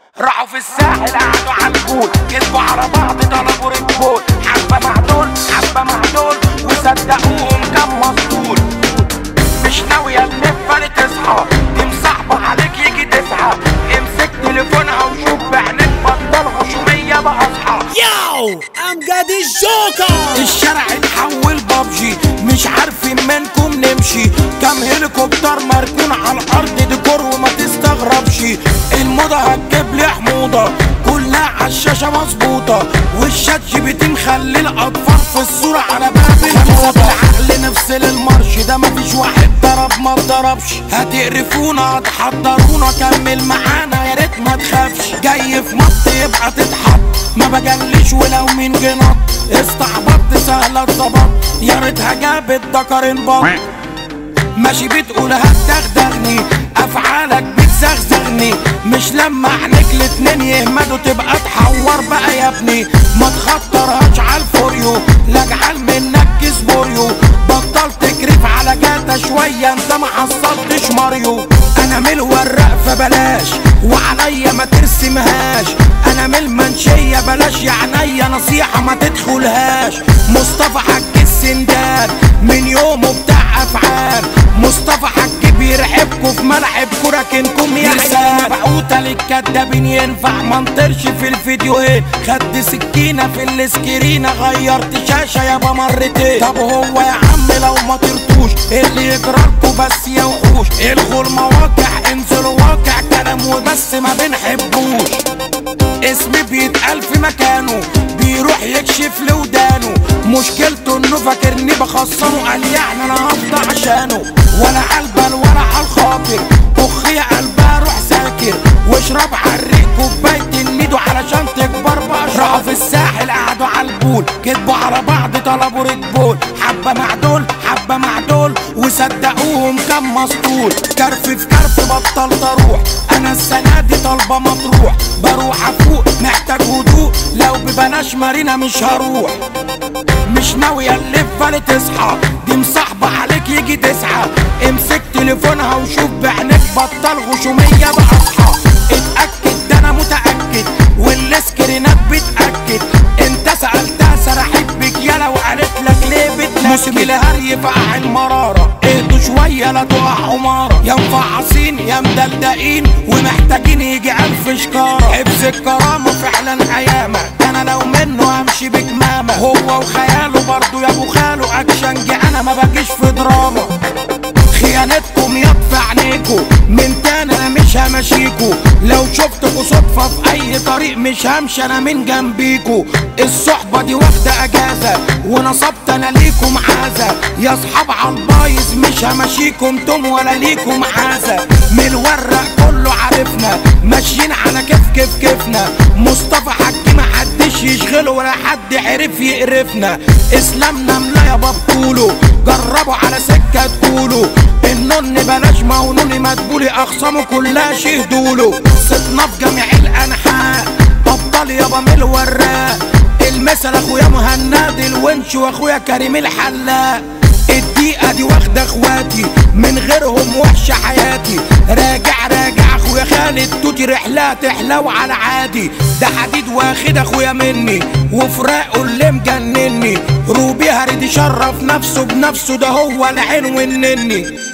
راحوا في الساحل قعدوا على البول، كذبوا على بعض طلبوا ريد بول، حبة مع دول حبة مع دول وصدقوهم كان مسطول. مش ناوية تنفر تصحى دي مصاحبة عليك يجي تسعى، امسك تليفونها وشوف بعينك بطل غشومية بقى اصحى. ياو امجد الجوكر. الشارع اتحول بابجي مش عارفين منكم نمشي، كام هليكوبتر مركون على الارض ديكور وما تستغربش. الموضة هتجيب لي حموضة كلها عالشاشة مظبوطة، والشات جي بي تي مخلي الاطفال في الصورة على باب الخمسة بالعقل نفصل المارش ده مفيش واحد ضرب ما اتضربش. هتقرفونا هتحضرونا كمل معانا يا ريت ما تخافش، جاي في مط يبقى تتحط ما بجليش ولو مين جنط، استعبطت سهلة اتظبط يا ريتها جابت دكر انبط. ماشي بتقول هتدغدغني افعالك بتزغزغني، مش لما عينيك الاتنين يهمدوا تبقى تحور بقى يا ابني. ما تخطرهاش عالفوريو لا اجعل منك كسبوريو، بطل تكرف على جاتا شوية انت ما حصلتش ماريو. انا من الورق فبلاش وعليا ما ترسمهاش، انا من المنشية بلاش يا عينيا نصيحة ما تدخلهاش. مصطفى حج السندان من يومه بتاع افعال، مصطفى حج بيرعبكوا في ملعبكوا راكنكم يا عيال. مبعوتة للكدابين ينفع منطرش في الفيديو ايه، خد سكينة في الاسكرينة غيرت شاشة يابا مرتين. طب هو يا عم لو ما طرتوش اللي يجرالكوا بس يا وحوش، الغوا المواقع انزلوا واقع كلام وبس ما بنحبوش. اسمي بيتقال في مكانه بيروح يكشف لودانه، مشكلته انه فاكرني بخصمه قال يعني انا هفضى عشانه. ولا عالبال ولا عالخاطر اخي قلبها روح ساكر، واشرب عالريق كوباية النيدو علشان تكبر بشرب. راحوا في الساحل قعدوا عالبول كذبوا على بعض طلبوا ريد بول، حبة مع دول حبة مع دول وصدقوهم كان مسطول. كرف في كرف بطلت اروح انا السنة دي طالبة مطروح، بروح افوق محتاج هدوء لو ببلاش مارينا مش هروح. مش ناوية اللفة تصحى دي مصاحبة عليك يجي تسعى، امسك تليفونها وشوف بعينك بطل غشومية بقى اصحى. اتأكد ده انا متأكد والسكرينات بتأكد، انت سألتها سرحت بك يالا وقالت لك ليه بتنكد. موسم الهري فقع المرارة اهدوا شوية لا تقع حمارة، يا مفعصين يا مدلدقين ومحتاجين يجي 1000 شكارة. حفظ الكرامة فعلا ايامة ده انا لو منه همشي بكمامة، هو وخياله برضو يا ابو خاله اكشنج انا ما باجيش في دراما. خيانتكم يطفي عينيكوا من تاني انا مش همشيكوا، لو شفتكوا صدفة في اي طريق مش همشي انا من جنبيكوا. الصحبة دي واخدة اجازة ونصبت انا ليكم عازة، يا اصحاب عالبايظ مش همشيكم توم ولا ليكم عازة. من الورق كله عارفنا ماشيين على كيف كيفنا، مصطفى حج محدش يشغله ولا حد عرف يقرفنا. اسلامنا ملا يا بطولو جربوا على سكة تقولوا، النن بلاش مونوني مدبولي اخصامه كلها شهدوله. صدنا في جميع الانحاء ابطال يابا من الوراق، المثل اخويا مهند الونش واخويا كريم الحلاق. الدقيقة دي واخدة اخواتي من غيرهم وحشة حياتي، راجع اخويا خالد توتي رحلة تحلو على عادي، ده حديد واخد اخويا مني وفراقه اللي مجنني. روبي هريد يشرف نفسه بنفسه ده هو العين والنني.